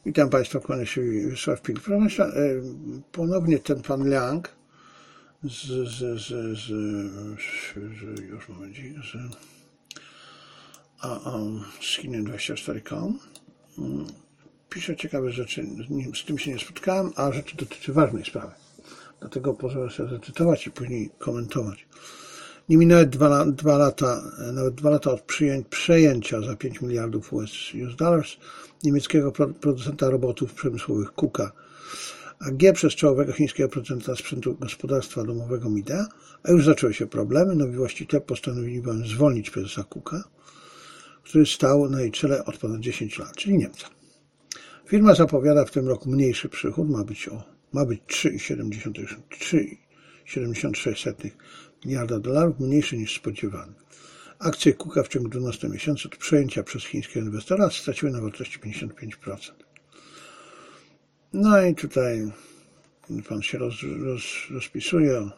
Witam Państwa, kłania się Wiesław Pil. Proszę Państwa, ponownie ten pan Liang już momencik, z Chin24.com pisze ciekawe rzeczy, z tym się nie spotkałem, a rzeczy dotyczy ważnej sprawy. Dlatego pozwolę sobie zacytować i później komentować. Nie minęły nawet 2 lata od przejęcia za 5 miliardów US dollars niemieckiego producenta robotów przemysłowych KUKA AG przez czołowego chińskiego producenta sprzętu gospodarstwa domowego Midea, a już zaczęły się problemy. Nowi właściciele postanowili bowiem zwolnić prezesa KUKA, który stał na jej czele od ponad 10 lat, czyli Niemca. Firma zapowiada w tym roku mniejszy przychód, ma być 3,76 miliarda dolarów, mniejszy niż spodziewany. Akcje KUKA w ciągu 12 miesięcy od przejęcia przez chińskiego inwestora straciły na wartości 55%. No i tutaj pan się rozpisuje,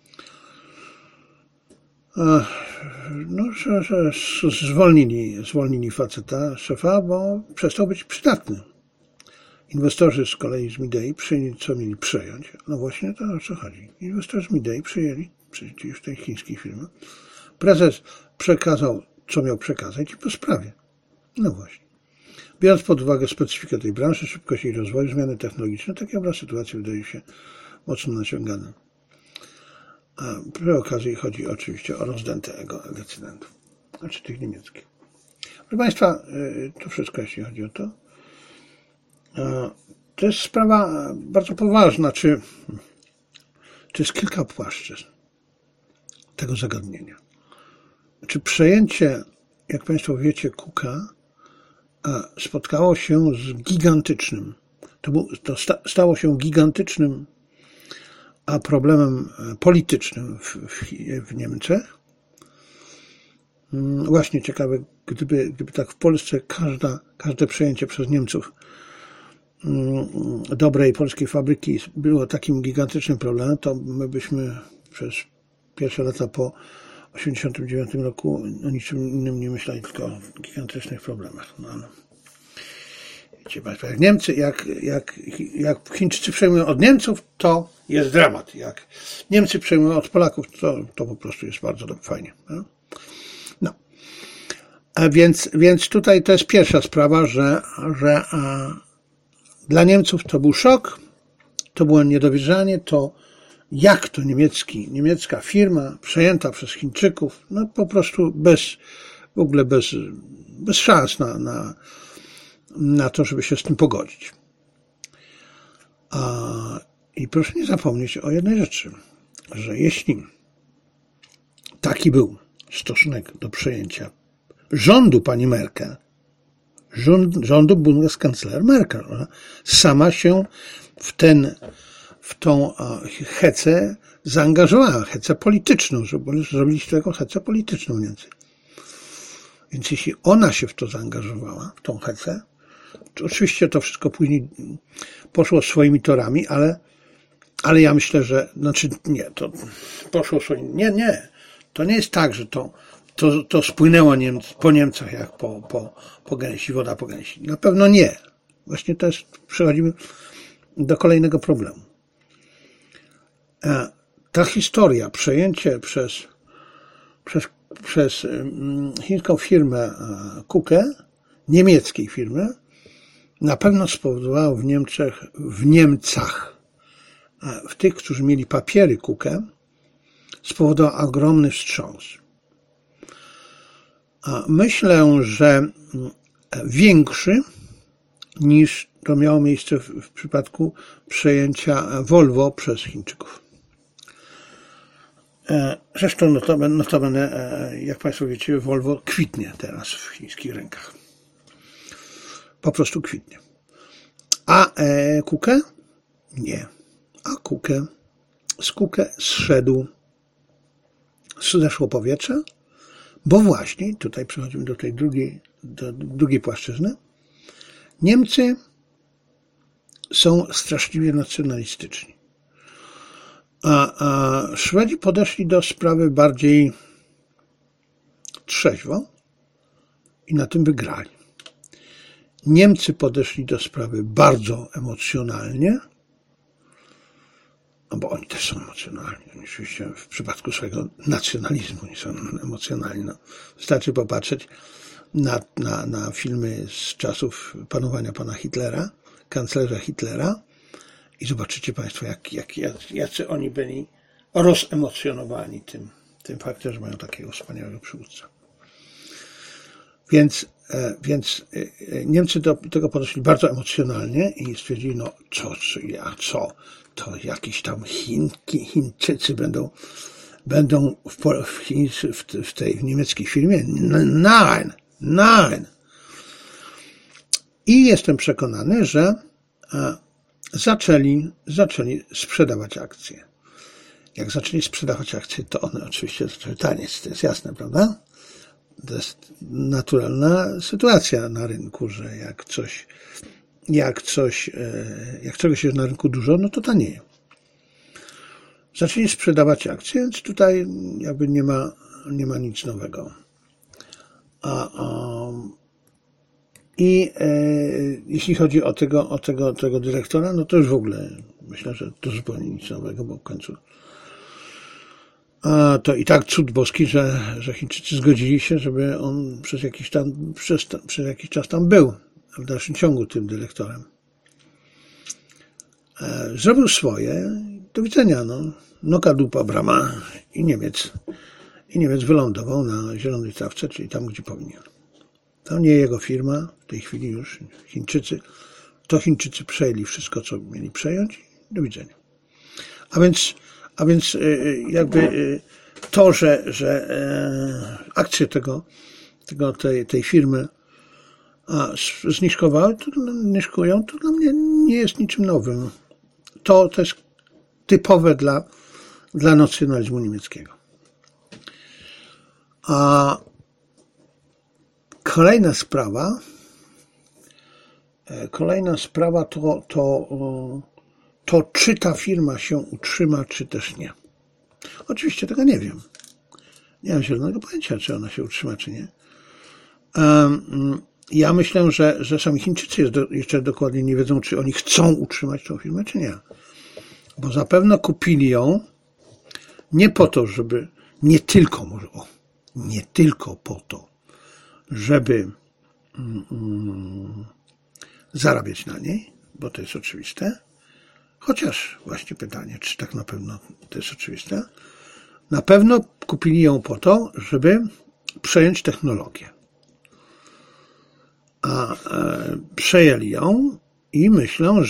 że zwolnili faceta, szefa, bo przestał być przydatny. Inwestorzy z kolei z Midei przyjęli, co mieli przejąć. No właśnie to o co chodzi. Inwestorzy z Midei przyjęli, przecież tej chińskiej firmy. Prezes przekazał, co miał przekazać i po sprawie. No właśnie. Biorąc pod uwagę specyfikę tej branży, szybkość jej rozwoju, zmiany technologiczne, taki obraz sytuacji wydaje się mocno naciągany. A przy okazji chodzi oczywiście o rozdęte ego decydentów, znaczy tych niemieckich. Proszę Państwa, to wszystko, jeśli chodzi o to. To jest sprawa bardzo poważna, czy jest kilka płaszczyzn tego zagadnienia. Czy przejęcie, jak Państwo wiecie, KUKA spotkało się z gigantycznym, stało się gigantycznym problemem politycznym w Niemczech. Właśnie ciekawe, gdyby tak w Polsce każde przejęcie przez Niemców dobrej polskiej fabryki było takim gigantycznym problemem, to my byśmy przez pierwsze lata po 1989 roku o niczym innym nie myśleli, tylko o gigantycznych problemach. No. Wiecie Państwo, jak Niemcy, jak Chińczycy przejmują od Niemców, to jest dramat. Jak Niemcy przejmują od Polaków, to po prostu jest bardzo fajnie. No. Więc tutaj to jest pierwsza sprawa, że dla Niemców to był szok, to było niedowierzanie, to jak to niemiecka firma przejęta przez Chińczyków, no po prostu w ogóle bez szans na to, żeby się z tym pogodzić. I proszę nie zapomnieć o jednej rzeczy, że jeśli taki był stosunek do przejęcia rządu pani Merkel, rządu Bundeskancler Merkel, ona sama się w tą hecę zaangażowała, hecę polityczną, zrobili z tego hecę polityczną Niemcy. Więc jeśli ona się w to zaangażowała, w tą hecę, to oczywiście to wszystko później poszło swoimi torami, ale ja myślę, że, to poszło swoimi, nie, to nie jest tak, że to spłynęło po Niemcach jak po gęsi, woda po gęsi. Na pewno nie. Właśnie przechodzimy do kolejnego problemu. Ta historia, przejęcie przez chińską firmę KUKę, niemieckiej firmy, na pewno spowodowało w Niemcach, w tych, którzy mieli papiery KUKę, spowodowało ogromny wstrząs. Myślę, że większy niż to miało miejsce w przypadku przejęcia Volvo przez Chińczyków. Zresztą notabene, jak Państwo wiecie, Volvo kwitnie teraz w chińskich rękach. Po prostu kwitnie. A KUKę? Nie. A z KUKę zeszło powietrze, bo właśnie, tutaj przechodzimy do tej drugiej płaszczyzny, Niemcy są straszliwie nacjonalistyczni. A Szwedzi podeszli do sprawy bardziej trzeźwo i na tym wygrali. Niemcy podeszli do sprawy bardzo emocjonalnie, no bo oni też są emocjonalni. Oni oczywiście w przypadku swojego nacjonalizmu nie są emocjonalni. No, wystarczy popatrzeć na filmy z czasów panowania pana Hitlera, kanclerza Hitlera i zobaczycie państwo, jacy oni byli rozemocjonowani tym faktem, że mają takiego wspaniałego przywódcę. Więc Niemcy do tego podeszli bardzo emocjonalnie i stwierdzili, no co, to jakieś tam Chińczycy będą w tej niemieckiej firmie? Nein. I jestem przekonany, że zaczęli sprzedawać akcje. Jak zaczęli sprzedawać akcje, to one oczywiście zaczęły tanieć, to jest jasne, prawda? To jest naturalna sytuacja na rynku, że jak czegoś jest na rynku dużo, no to tanieje. Zaczęli sprzedawać akcje, więc tutaj jakby nie ma nic nowego. Jeśli chodzi o tego dyrektora, no to już w ogóle myślę, że to zupełnie nic nowego, bo w końcu to i tak cud boski, że Chińczycy zgodzili się, żeby on przez jakiś czas tam był, w dalszym ciągu tym dyrektorem. Zrobił swoje, do widzenia, noka dupa brama i Niemiec wylądował na zielonej trawce, czyli tam, gdzie powinien. To nie jego firma, w tej chwili już Chińczycy przejęli wszystko, co mieli przejąć, do widzenia. A więc jakby to, że akcje tej firmy zniżkują, to dla mnie nie jest niczym nowym. To jest typowe dla nacjonalizmu niemieckiego. A kolejna sprawa to czy ta firma się utrzyma, czy też nie. Oczywiście tego nie wiem. Nie mam zielonego pojęcia, czy ona się utrzyma, czy nie. Ja myślę, że sami Chińczycy jeszcze dokładnie nie wiedzą, czy oni chcą utrzymać tą firmę, czy nie. Bo zapewne kupili ją nie po to, żeby, nie tylko po to, żeby zarabiać na niej, bo to jest oczywiste. Chociaż właśnie pytanie, czy tak na pewno to jest oczywiste. Na pewno kupili ją po to, żeby przejąć technologię. A przejęli ją i myślę,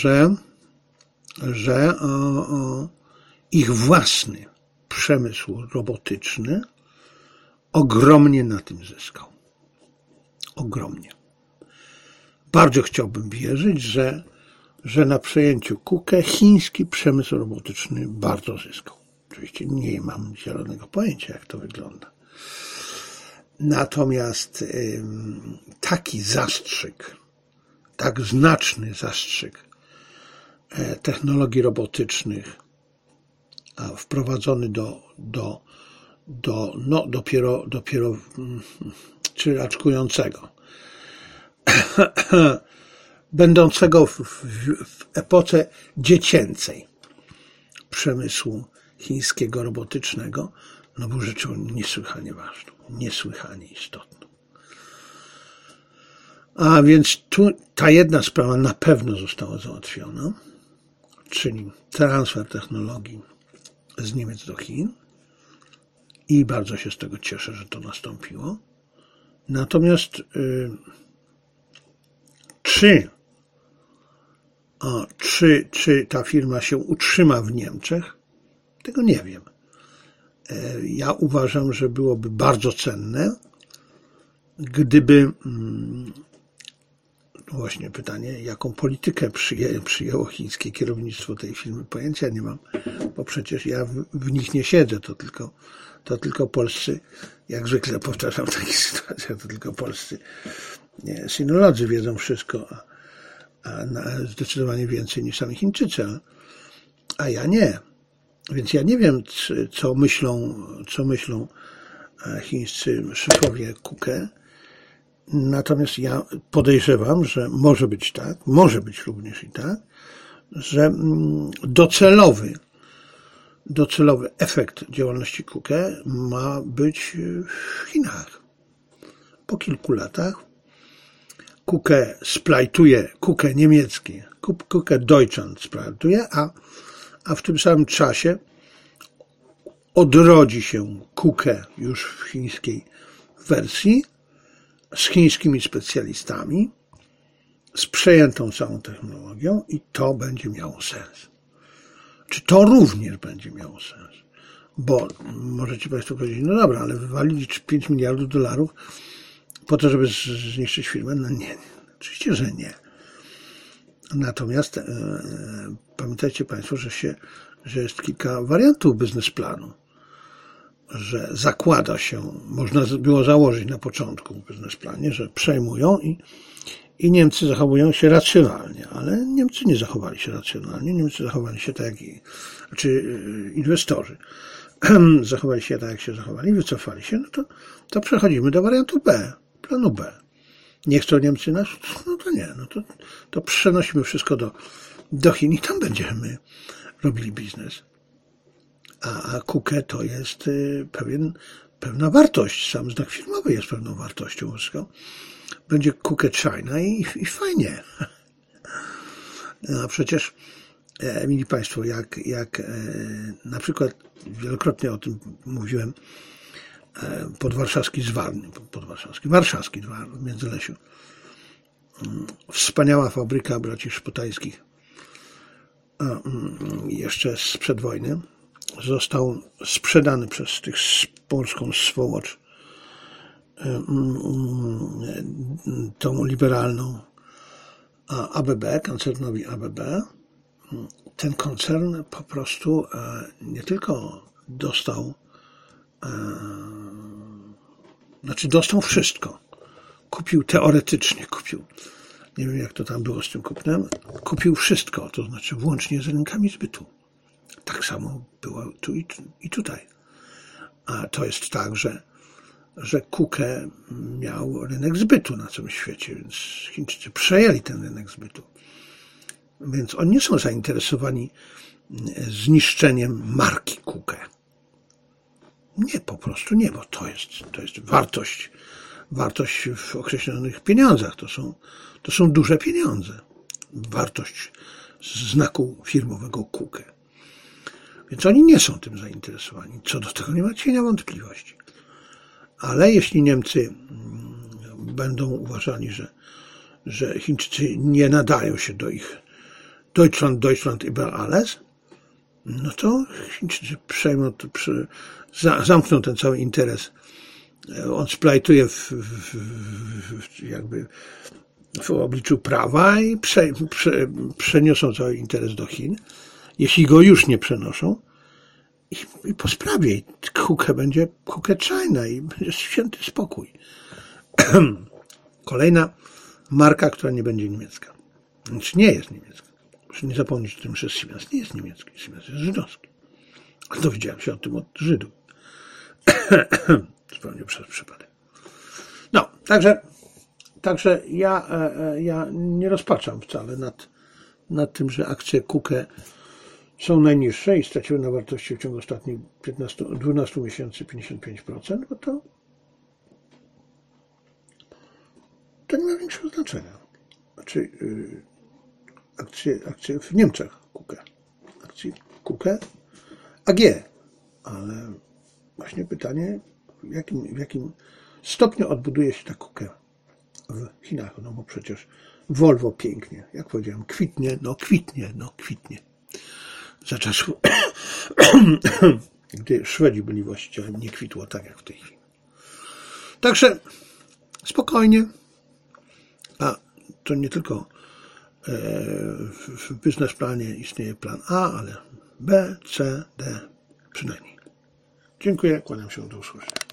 że ich własny przemysł robotyczny ogromnie na tym zyskał. Ogromnie. Bardzo chciałbym wierzyć, że na przejęciu KUKE chiński przemysł robotyczny bardzo zyskał. Oczywiście nie mam zielonego pojęcia, jak to wygląda. Natomiast taki zastrzyk, tak znaczny zastrzyk technologii robotycznych wprowadzony dopiero czy raczkującego, będącego w epoce dziecięcej przemysłu chińskiego robotycznego, był rzeczą niesłychanie ważną, niesłychanie istotną. A więc tu ta jedna sprawa na pewno została załatwiona, czyli transfer technologii z Niemiec do Chin i bardzo się z tego cieszę, że to nastąpiło. Natomiast czy ta firma się utrzyma w Niemczech? Tego nie wiem. Ja uważam, że byłoby bardzo cenne, gdyby, właśnie pytanie, jaką politykę przyjęło chińskie kierownictwo tej firmy. Pojęcia nie mam, bo przecież ja w nich nie siedzę, to tylko polscy, jak zwykle powtarzam w takich sytuacjach, to tylko polscy sinolodzy wiedzą wszystko, a zdecydowanie więcej niż sami Chińczycy, a ja nie. Więc ja nie wiem, co myślą chińscy szefowie KUKE. Natomiast ja podejrzewam, że może być tak, może być również i tak, że docelowy efekt działalności KUKE ma być w Chinach. Po kilku latach KUKE splajtuje, KUKE niemieckie, KUKE Deutschland splajtuje, a w tym samym czasie odrodzi się KUKE już w chińskiej wersji, z chińskimi specjalistami, z przejętą całą technologią i to będzie miało sens. Czy to również będzie miało sens? Bo możecie Państwo powiedzieć, no dobra, ale wywalili 5 miliardów dolarów po to, żeby zniszczyć firmę? No nie, oczywiście, że nie. Natomiast pamiętajcie Państwo, że jest kilka wariantów biznesplanu, że zakłada się, można było założyć na początku w biznesplanie, że przejmują i Niemcy zachowują się racjonalnie, ale Niemcy nie zachowali się racjonalnie, Niemcy zachowali się tak, inwestorzy zachowali się tak, jak się zachowali, wycofali się, no to przechodzimy do wariantu B, planu B. Nie chcą Niemcy nas? No to nie, no to przenosimy wszystko do Chin i tam będziemy robili biznes. A KUKE to jest pewna wartość, sam znak firmowy jest pewną wartością. Będzie KUKE China i fajnie. A przecież, mili Państwo, jak na przykład wielokrotnie o tym mówiłem, warszawski Zwar w Międzylesiu. Wspaniała fabryka braci Szpotajskich, jeszcze sprzed wojny, został sprzedany przez tych polską swołocz, tą liberalną ABB, koncernowi ABB. Ten koncern po prostu nie tylko dostał wszystko. Teoretycznie kupił. Nie wiem, jak to tam było z tym kupnem. Kupił wszystko, to znaczy włącznie z rynkami zbytu. Tak samo było tu i tutaj. A to jest tak, że KUKE miał rynek zbytu na całym świecie, więc Chińczycy przejęli ten rynek zbytu. Więc oni nie są zainteresowani zniszczeniem marki KUKE. Nie, po prostu nie, bo to jest wartość w określonych pieniądzach. To są duże pieniądze. Wartość znaku firmowego KUKE. Więc oni nie są tym zainteresowani. Co do tego nie ma cienia wątpliwości. Ale jeśli Niemcy będą uważali, że Chińczycy nie nadają się do ich Deutschland über alles, no to Chińczycy przejmą, zamkną ten cały interes. On splajtuje w obliczu prawa i przeniosą cały interes do Chin. Jeśli go już nie przenoszą, i po sprawie KUKE będzie KUKE China i będzie święty spokój. Kolejna marka, która nie będzie niemiecka. Znaczy nie jest niemiecka. Proszę nie zapomnieć o tym, że Siemens nie jest niemiecki. Siemens jest żydowski. Ale dowiedziałem się o tym od Żydów. Zupełnie przez przypadek. No, także ja nie rozpaczam wcale nad tym, że akcje KUKE są najniższe i straciły na wartości w ciągu ostatnich 12 miesięcy 55%, bo to nie ma większego znaczenia. Znaczy akcje w Niemczech KUKE, akcje KUKE AG, ale właśnie pytanie, w jakim stopniu odbuduje się ta KUKE w Chinach, no bo przecież Volvo pięknie, jak powiedziałem, kwitnie. Za czasów, gdy Szwedzi byli właścicielem, nie kwitło tak jak w tej chwili. Także spokojnie, a to nie tylko w biznesplanie istnieje plan A, ale B, C, D przynajmniej. Dziękuję, kłaniam się, do usłyszenia.